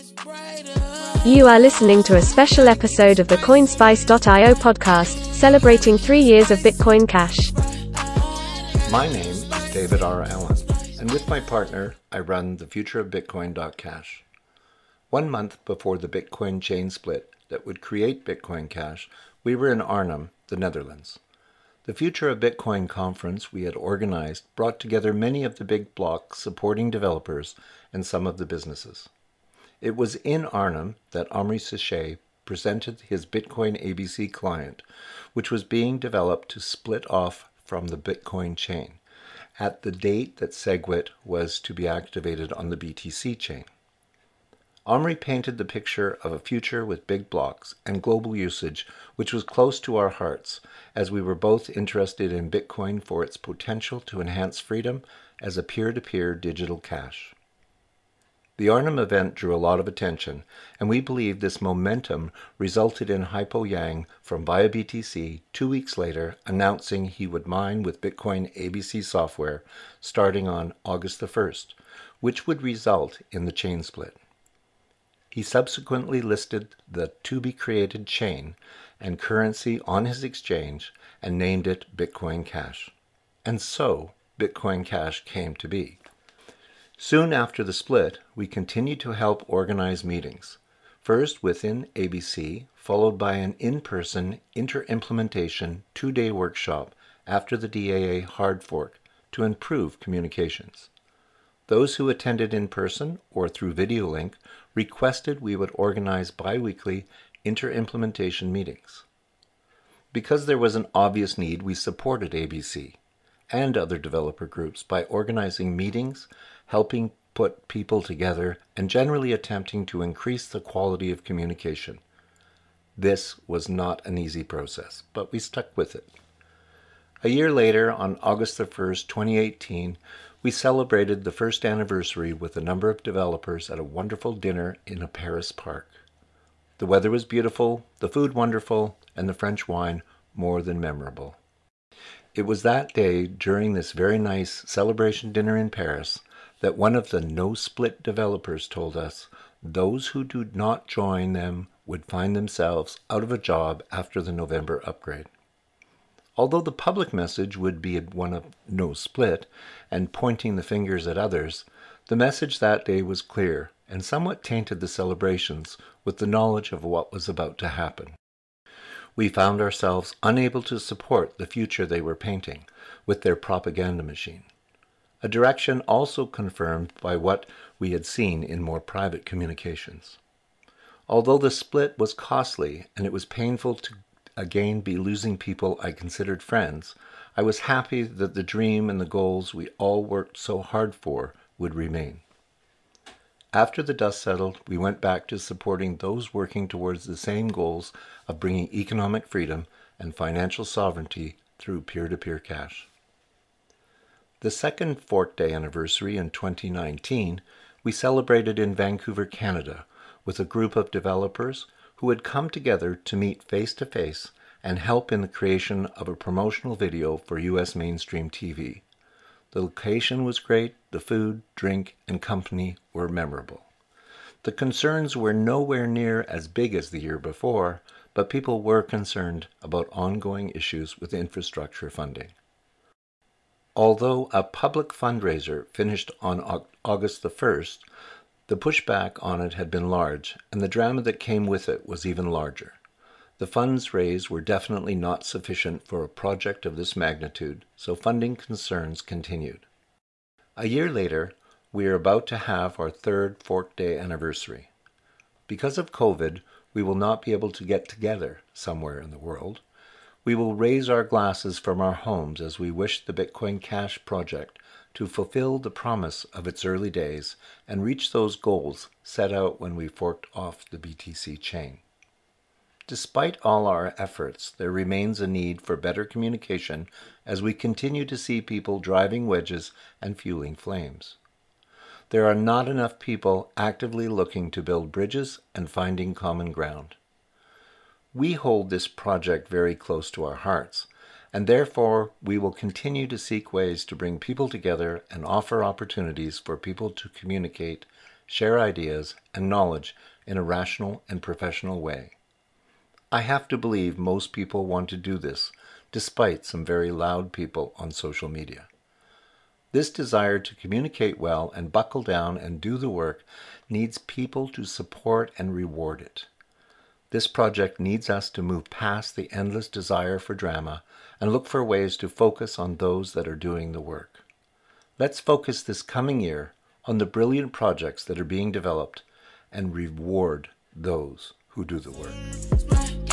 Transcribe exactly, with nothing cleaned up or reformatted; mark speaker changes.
Speaker 1: You are listening to a special episode of the Coinspice dot i o podcast, celebrating three years of Bitcoin Cash.
Speaker 2: My name is David R. Allen, and with my partner, I run the future of bitcoin dot cash. One month before the Bitcoin chain split that would create Bitcoin Cash, we were in Arnhem, the Netherlands. The Future of Bitcoin conference we had organized brought together many of the big blocks supporting developers and some of the businesses. It was in Arnhem that Omri Sachet presented his Bitcoin A B C client, which was being developed to split off from the Bitcoin chain, at the date that SegWit was to be activated on the B T C chain. Omri painted the picture of a future with big blocks and global usage, which was close to our hearts, as we were both interested in Bitcoin for its potential to enhance freedom as a peer-to-peer digital cash. The Arnhem event drew a lot of attention, and we believe this momentum resulted in Hypo Yang from Via B T C two weeks later announcing he would mine with Bitcoin A B C software starting on August the first, which would result in the chain split. He subsequently listed the to-be-created chain and currency on his exchange and named it Bitcoin Cash. And so, Bitcoin Cash came to be. Soon after the split, we continued to help organize meetings, first within A B C, followed by an in-person inter-implementation two-day workshop after the D A A hard fork to improve communications. Those who attended in person or through video link requested we would organize bi-weekly inter-implementation meetings. Because there was an obvious need, we supported A B C and other developer groups by organizing meetings, helping put people together, and generally attempting to increase the quality of communication. This was not an easy process, but we stuck with it. A year later, on August the first, twenty eighteen, we celebrated the first anniversary with a number of developers at a wonderful dinner in a Paris park. The weather was beautiful, the food wonderful, and the French wine more than memorable. It was that day, during this very nice celebration dinner in Paris, that one of the no-split developers told us those who do not join them would find themselves out of a job after the November upgrade. Although the public message would be one of no split and pointing the fingers at others, the message that day was clear and somewhat tainted the celebrations with the knowledge of what was about to happen. We found ourselves unable to support the future they were painting with their propaganda machine, a direction also confirmed by what we had seen in more private communications. Although the split was costly and it was painful to again be losing people I considered friends, I was happy that the dream and the goals we all worked so hard for would remain. After the dust settled, we went back to supporting those working towards the same goals of bringing economic freedom and financial sovereignty through peer-to-peer cash. The second Fork Day anniversary in twenty nineteen, we celebrated in Vancouver, Canada, with a group of developers who had come together to meet face-to-face and help in the creation of a promotional video for U S mainstream T V. The location was great, the food, drink, and company were memorable. The concerns were nowhere near as big as the year before, but people were concerned about ongoing issues with infrastructure funding. Although a public fundraiser finished on August the first, the pushback on it had been large, and the drama that came with it was even larger. The funds raised were definitely not sufficient for a project of this magnitude, so funding concerns continued. A year later, we are about to have our third Fork Day anniversary. Because of COVID, we will not be able to get together somewhere in the world. We will raise our glasses from our homes as we wish the Bitcoin Cash project to fulfill the promise of its early days and reach those goals set out when we forked off the B T C chain. Despite all our efforts, there remains a need for better communication as we continue to see people driving wedges and fueling flames. There are not enough people actively looking to build bridges and finding common ground. We hold this project very close to our hearts, and therefore we will continue to seek ways to bring people together and offer opportunities for people to communicate, share ideas and knowledge in a rational and professional way. I have to believe most people want to do this, despite some very loud people on social media. This desire to communicate well and buckle down and do the work needs people to support and reward it. This project needs us to move past the endless desire for drama and look for ways to focus on those that are doing the work. Let's focus this coming year on the brilliant projects that are being developed and reward those who do the work.